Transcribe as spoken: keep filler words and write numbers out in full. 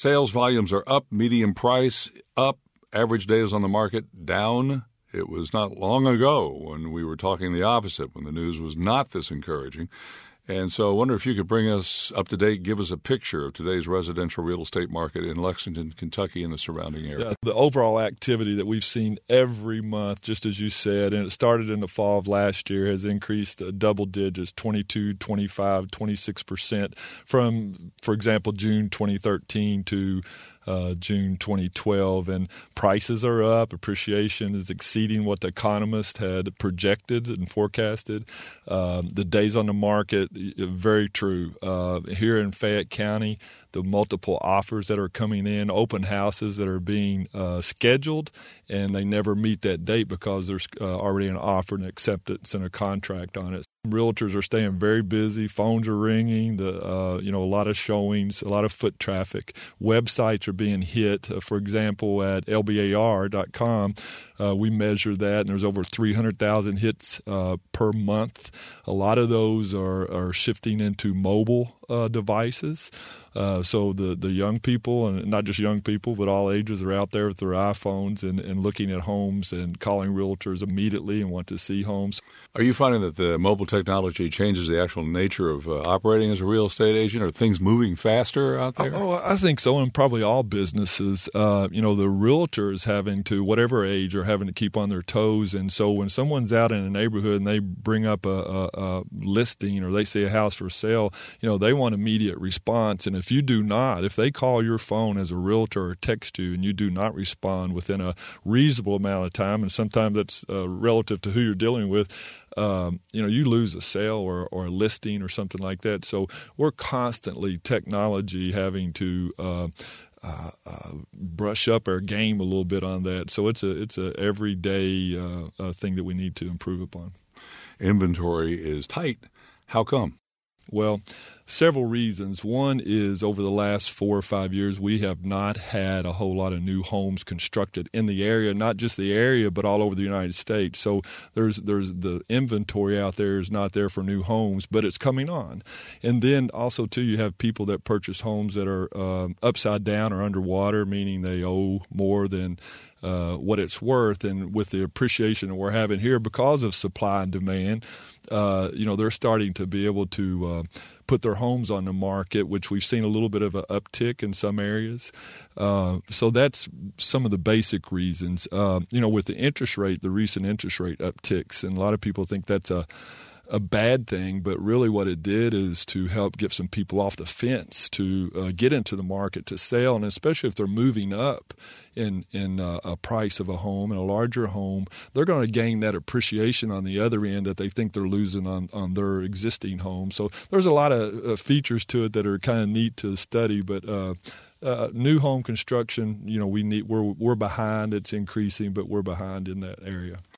Sales volumes are up, median price up, average days on the market down. It was not long ago when we were talking the opposite, when the news was not this encouraging. And so I wonder if you could bring us up to date, give us a picture of today's residential real estate market in Lexington, Kentucky, and the surrounding area. Yeah, the overall activity that we've seen every month, just as you said, and it started in the fall of last year, has increased uh, double digits, twenty-two, twenty-five, twenty-six percent from, for example, June twenty thirteen to Uh, June twenty twelve, and prices are up. Appreciation is exceeding what the economists had projected and forecasted. Um, the days on the market, very true. Uh, here in Fayette County, the multiple offers that are coming in, open houses that are being uh, scheduled, and they never meet that date because there's uh, already an offer and acceptance and a contract on it. Realtors are staying very busy. Phones are ringing. The uh, you know a lot of showings, a lot of foot traffic. Websites are being hit. Uh, for example, at L B A R dot com, uh, we measure that, and there's over three hundred thousand hits uh, per month. A lot of those are are shifting into mobile uh, devices. Uh, so the, the young people, and not just young people, but all ages, are out there with their iPhones and, and looking at homes and calling realtors immediately and want to see homes. Are you finding that the mobile technology changes the actual nature of uh, operating as a real estate agent? Are things moving faster out there? Oh, I think so, and probably all businesses. Uh, you know, the realtors having to, whatever age, are having to keep on their toes. And so when someone's out in a neighborhood and they bring up a, a, a listing or they see a house for sale, you know, they want immediate response. And if you do not, if they call your phone as a realtor or text you and you do not respond within a reasonable amount of time, and sometimes that's uh, relative to who you're dealing with, um, you know, you lose a sale or, or a listing or something like that. So we're constantly, technology, having to uh, uh, uh, brush up our game a little bit on that. So it's a it's a everyday uh, uh, thing that we need to improve upon. Inventory is tight. How come? Well, several reasons. One is over the last four or five years, we have not had a whole lot of new homes constructed in the area, not just the area, but all over the United States. So there's there's the inventory out there is not there for new homes, but it's coming on. And then also, too, you have people that purchase homes that are um, upside down or underwater, meaning they owe more than uh, what it's worth. And with the appreciation that we're having here because of supply and demand, uh, you know, they're starting to be able to uh, put their homes on the market, which we've seen a little bit of an uptick in some areas. Uh, so that's some of the basic reasons. Uh, you know, with the interest rate, the recent interest rate upticks, and a lot of people think that's a a bad thing, but really what it did is to help get some people off the fence to uh, get into the market to sell, and especially if they're moving up in in uh, a price of a home and a larger home, they're going to gain that appreciation on the other end that they think they're losing on, on their existing home. So there's a lot of uh, features to it that are kind of neat to study, but uh, uh, new home construction, you know, we need we're we're behind. It's increasing, but we're behind in that area.